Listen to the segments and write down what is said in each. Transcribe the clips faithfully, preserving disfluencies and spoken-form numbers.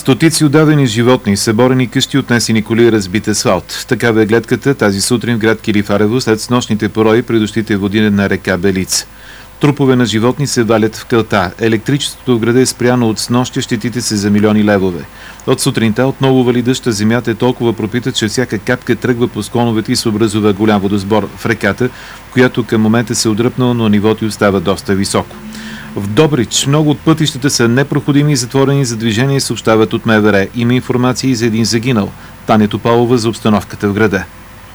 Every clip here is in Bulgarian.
Стотици отдадени животни, съборени къщи, отнесени коли, разбит асфалт. Такава е гледката тази сутрин в град Килифарево след снощните порои при дощите води на река Белица. Трупове на животни се валят в кълта. Електричеството в града е спряно от снощи, щетите се за милиони левове. От сутринта отново вали дъжд, земята е толкова пропита, че всяка капка тръгва по склоновете и се образува голям водосбор в реката, която към момента се отдръпнала, но нивото остава доста високо. В Добрич много от пътищата са непроходими и затворени за движение, съобщават от МВР. Има информация и за един загинал. Таня Топалова за обстановката в града.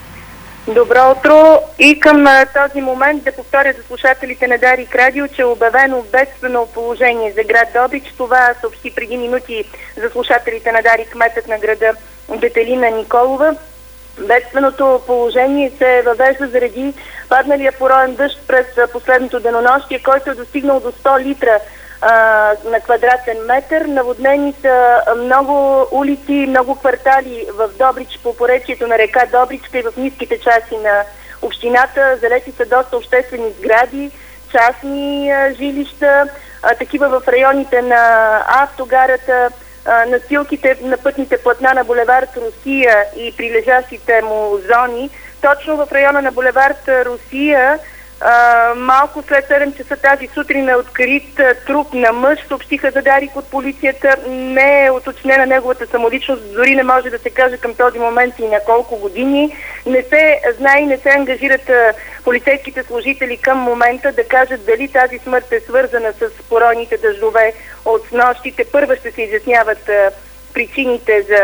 Добро утро и към този момент да повторя за слушателите на Дарик Радио, че е обявено бедствено положение за град Добрич. Това съобщи преди минути за слушателите на Дарик кметът на града Детелина Николова. Бедственото положение се въвежда заради падналия пороен дъжд през последното денонощие, който е достигнал до сто литра а, на квадратен метър. Наводнени са много улици, много квартали в Добрич по поречието на река Добричка и в ниските части на общината. Залети са доста обществени сгради, частни а, жилища, а, такива в районите на автогарата, настилките на пътните платна на булевард Русия и прилежащите му зони. Точно в района на булевард Русия, а, малко след седем часа тази сутрин е открит труп на мъж, съобщиха за Дарик от полицията. Не е уточнена неговата самоличност, дори не може да се каже към този момент и на колко години. Не се знае и не се ангажират а, полицейските служители към момента да кажат дали тази смърт е свързана с поройните дъждове от снощите. Първа ще се изясняват а, причините за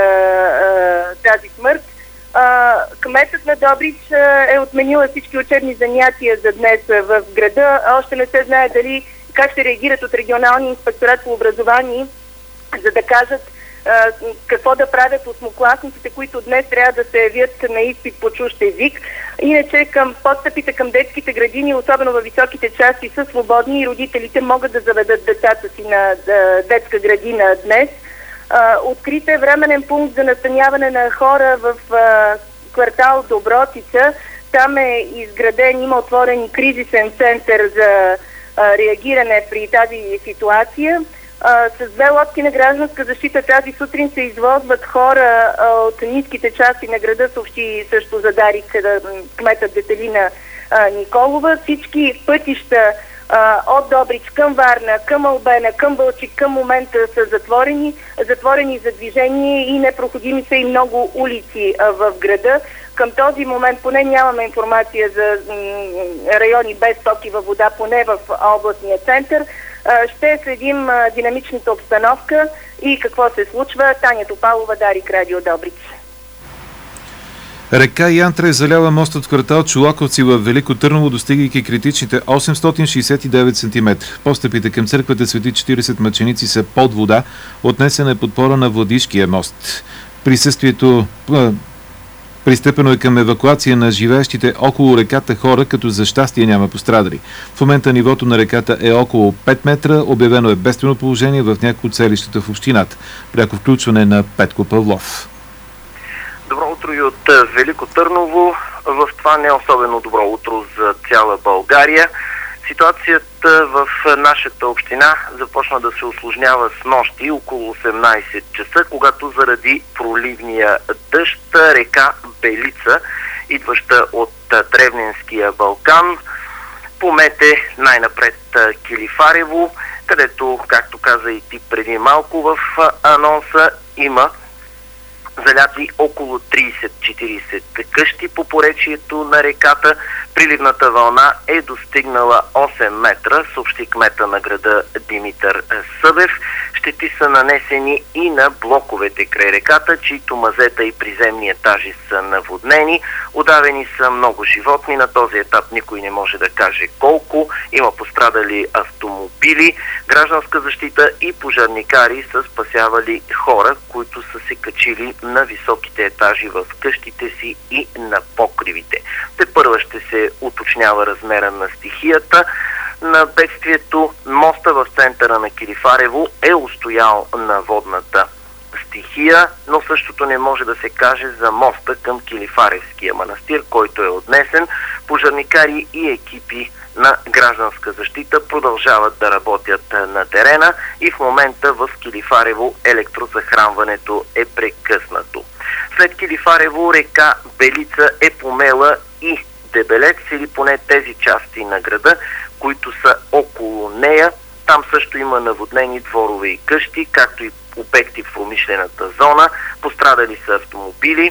а, тази смърт. Uh, кметът на Добрич uh, е отменила всички учебни занятия за днес uh, в града. Още не се знае дали как ще реагират от регионалния инспекторат по образование, за да кажат uh, какво да правят осмокласниците, които днес трябва да се явят на изпит по чужд език. Иначе към подстъпите към детските градини, особено във високите части, са свободни и родителите могат да заведат децата си на uh, детска градина днес. Uh, открит е временен пункт за настаняване на хора в uh, квартал Добротица. Там е изграден, има отворен и кризисен център за uh, реагиране при тази ситуация. Uh, с две лодки на гражданска защита тази сутрин се извозват хора uh, от ниските части на града, съобщи също за Дарик кметът Детелина uh, Николова. Всички пътища от Добрич към Варна, към Албена, към Балчик към момента са затворени, затворени за движение и непроходими са и много улици а, в града. Към този момент поне нямаме информация за м, райони без токи във вода, поне в областния център. А, ще следим а, динамичната обстановка и какво се случва. Таня Топалова, Дарик Радио Добрич. Река Янтра е заляла мостът в квартал Чолаковци в Велико Търново, достигайки критичните осемстотин шейсет и девет сантиметра. Постъпите към църквата Свети четиридесет мъченици са под вода, отнесена е подпора на Владишкия мост. Присъствието пристъпено е към евакуация на живеещите около реката хора, като за щастие няма пострадали. В момента нивото на реката е около пет метра, обявено е бедствено положение в някои от селищата в общината. Пряко включване на Петко Павлов. Добро утро и от Велико Търново. В това не е особено добро утро за цяла България. Ситуацията в нашата община започна да се усложнява с нощи около осемнайсет часа, когато заради проливния дъжд река Белица, идваща от Тревненския Балкан, помете най-напред Килифарево, където, както каза и ти преди малко в анонса, има заляти около трийсет-четирийсет къщи по поречието на реката. Приливната вълна е достигнала осем метра, съобщи кмета на града Димитър Събев. Щети са нанесени и на блоковете край реката, чието мазета и приземни етажи са наводнени. Удавени са много животни. На този етап никой не може да каже колко. Има пострадали автомобили. Гражданска защита и пожарникари са спасявали хора, които са се качили на високите етажи в къщите си и на покривите. Тепърва ще се уточнява размера на стихията на бедствието. Моста в центъра на Килифарево е устоял на водната стихия, но същото не може да се каже за моста към Килифаревския манастир, който е отнесен. Пожарникари и екипи на Гражданска защита продължават да работят на терена и в момента в Килифарево електрозахранването е прекъснато. След Килифарево река Белица е помела и Дебелец или поне тези части на града, които са около нея. Там също има наводнени дворове и къщи, както и обекти в промишлената зона. Пострадали са автомобили.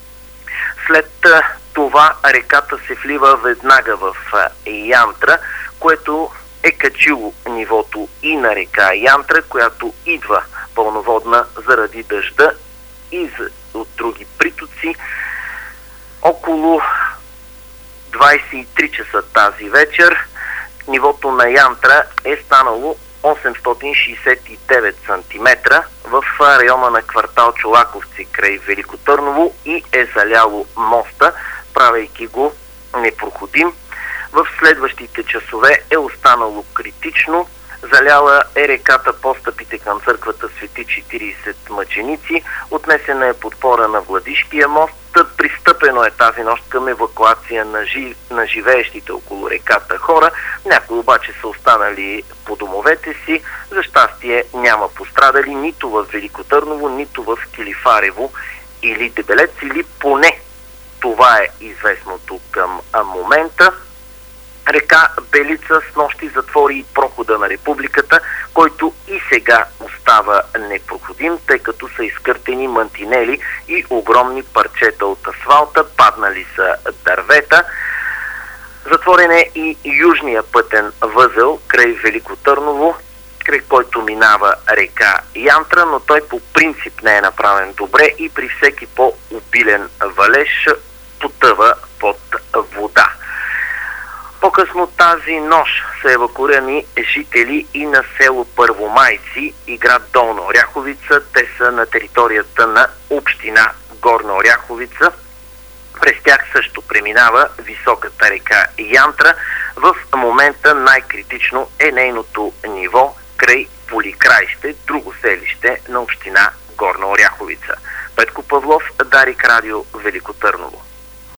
След това реката се влива веднага в Янтра, което е качило нивото и на река Янтра, която идва пълноводна заради дъжда и от други притоци. Около двайсет и три часа тази вечер нивото на Янтра е станало осемстотин шейсет и девет сантиметра в района на квартал Чолаковци край Велико Търново и е заляло моста, правейки го непроходим. В следващите часове е останало критично. Заляла е реката постъпите към църквата Свети четирийсет мъченици, отнесена е подпора на Владишкия мост, пристъпено е тази нощ към евакуация на, жи... на живеещите около реката хора. Някои обаче са останали по домовете си. За щастие няма пострадали нито в Велико Търново, нито в Килифарево или Дебелец, или поне това е известното към момента. Река Белица с нощи затвори и прохода на републиката, който и сега остава непроходим, тъй като са изкъртени мантинели и огромни парчета от асфалта, паднали са дървета. Затворен е и южния пътен възел край Велико Търново, край който минава река Янтра, но той по принцип не е направен добре и при всеки по-обилен валеж потъва под вода. По-късно тази нощ са евакуирани жители и на село Първомайци и град Долна Оряховица. Те са на територията на община Горна Оряховица. През тях също преминава високата река Янтра. В момента най-критично е нейното ниво край Поликраище, друго селище на община Горна Оряховица. Петко Павлов, Дарик Радио, Велико Търново.